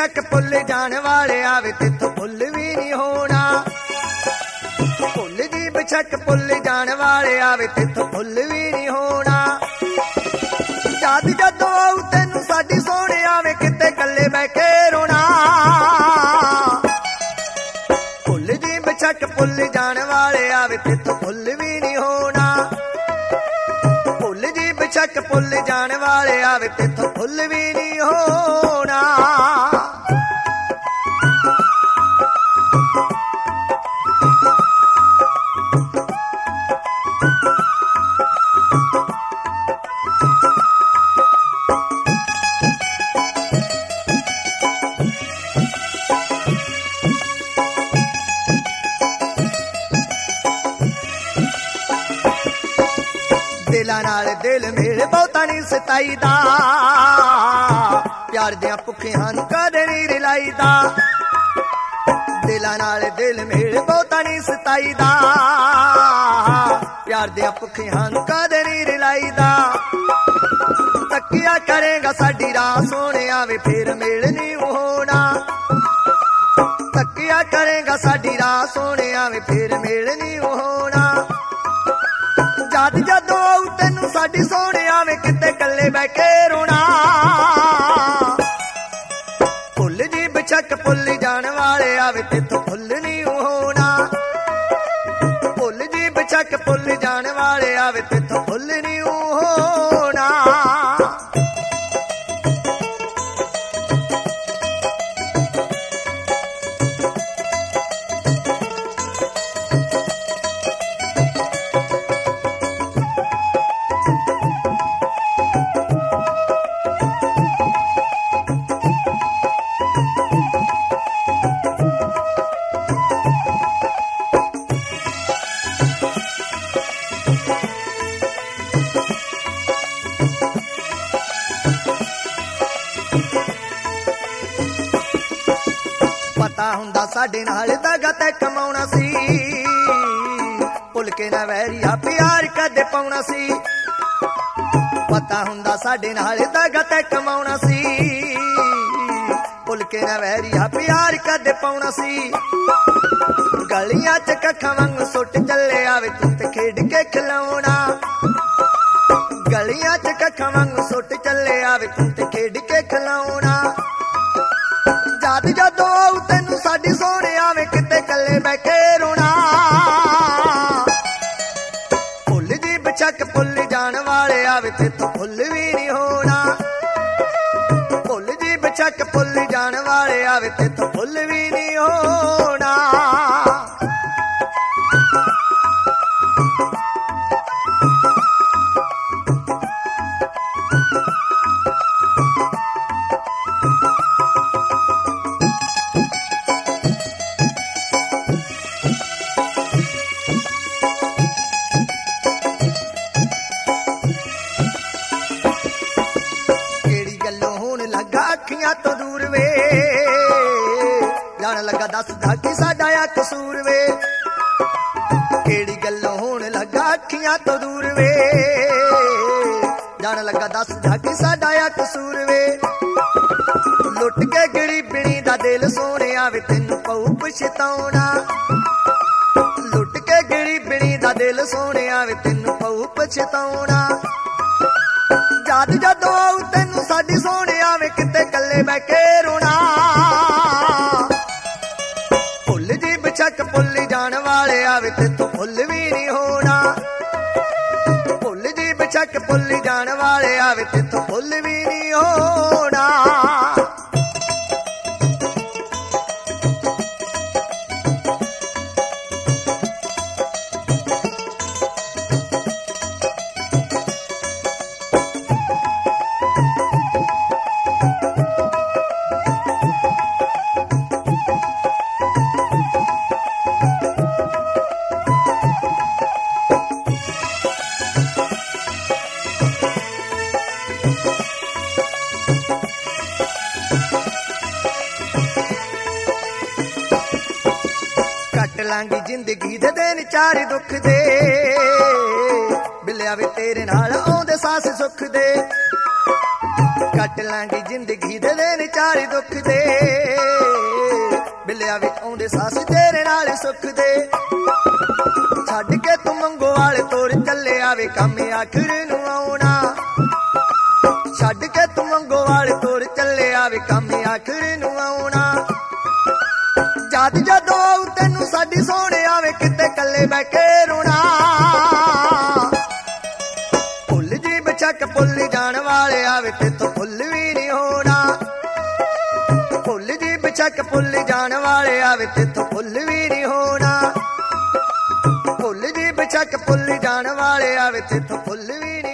बेशक भुल जाने वाले आवे तेथों भुल भी नहीं होना। भुल जी बेशक भुल जाने वाले आवे तेथों भुल भी नहीं होना। याद जदों आऊ तैनू साडी सोहणे आवे किते कल्ले बह के रोना। भुल जी बेशक भुल जाने वाले आवे तेथों भुल भी नहीं होना। भुल जी बेशक भुल जाने वाले आवे तेथों भुल भी नहीं होना। दिलां नाल दिल मेल बहुता नहीं सताईदा। प्यार दियां भुखियां नूं कदे नहीं रिलाईदा। दिलां नाल दिल मेल बहुता नहीं सताईदा। प्यार दियां भुखियां नूं कदे नहीं रिलाईदा। तकिया करेगा साडी राह सोहणिया वे फिर मेल नहीं होना। तकिया करेगा साडी राह सोहणिया वे फिर मेल नहीं होना। याद जदों आऊ तैनू साडी सोहणे आवे किते कल्ले बह के रोना। भुल जी बेशक भुल जाने वाले आवे तेथों भुल नहीं होना। भुल जी बेशक भुल जाने वाले आवे तेथों भुल नहीं होना। पता हुंदा साडे नाल दगा ते कमाउणा सी। भुल के ना वैरिया प्यार कदे पाउणा सी। पता हुंदा साडे नाल दगा ते कमाउणा सी। भुल के ना वैरिया प्यार कदे पाउणा सी। गलियां च कखां वांग सुट चले आवे तू ते खेड के खिलाउणा। गलियां च कखां वांग सुट चले आवे तू ते खेड के खिलाउणा। याद जदों आऊ तैनू साडी सोहणे आवे किते कल्ले बह के रोना। भुल जी बेशक भुल जाने वाले आवे तेथों भुल भी नहीं होना। भुल जी बेशक भुल जाने वाले आवे तेथों भुल भी नहीं होना। अखियां तो दूर वे जान लगा दसदा कि साडा आ कसूर वे। केड़ी गल्लों होण लगा अखियां तो दूर वे जान लगा दसदा कि साडा आ कसूर वे। लुट के गरीबणी दा दिल सोहणिया वे तैनू पऊ पछताउणा। लुट के गरीबणी दा दिल सोहणिया वे तैनू पऊ पछताउणा। याद जदों आऊ तैनू साडी सोहणे आवे किते कल्ले बह के रोना। भुल जी बेशक भुल जाने वाले आवे तेथों भुल भी नहीं होना। भुल जी बेशक भुल जाने वाले आवे तेथों भुल भी नहीं होना। लांगी जिंदगी दे दिन चार दुख दे बिलिया वे तेरे नाल आउंदे सास सुख दे ਕੱਟ ਲਾਂਗੀ ਜ਼ਿੰਦਗੀ ਦੇ ਦਿਨ ਚਾਰ ਦੁੱਖ ਦੇ ਬਿੱਲਿਆ ਵਿੱਚ ਆਉਂਦੇ ਸਾਸ ਤੇਰੇ ਨਾਲ ਸੁੱਖ ਦੇ ਛੱਡ ਕੇ ਤੂੰ ਮੰਗੋ ਵਾਲੇ ਤੋਰ ਚੱਲੇ ਆਵੇ ਕੰਮ ਆਖਰ ਨੂੰ ਆਉਣਾ ਛੱਡ ਕੇ ਤੂੰ ਮੰਗੋ ਵਾਲੇ ਤੋਰ ਚੱਲੇ ਆਵੇ ਕੰਮ ਆਖਰ ਨੂੰ ਆਉਣਾ ਜਦ ਜਦੋਂ ਆਉ ਤੈਨੂੰ ਸਾਡੀ ਸੋਹਣੇ ਆਵੇ ਕਿਤੇ ਕੱਲੇ ਬਹਿ ਕੇ ਰੋਣਾ ਭੁੱਲ ਜੀ ਬਚਕ ਭੁੱਲ ਜਾਣ ਵਾਲੇ ਆਵੇ ਤੇਥੋਂ ਭੁੱਲ ਵੀ ਨਹੀਂ ਹੋਣਾ ਭੁੱਲ ਜੀ ਬਚਕ ਭੁੱਲ ਜਾਣ ਵਾਲੇ ਆਵੇ ਤੇਥੋਂ ਭੁੱਲ ਵੀ ਨਹੀਂ ਹੋਣਾ ਭੁੱਲ ਜੀ ਬਚਕ ਭੁੱਲ ਜਾਣ ਵਾਲੇ ਆਵੇ ਤੇਥੋਂ ਭੁੱਲ ਵੀ ਨਹੀਂ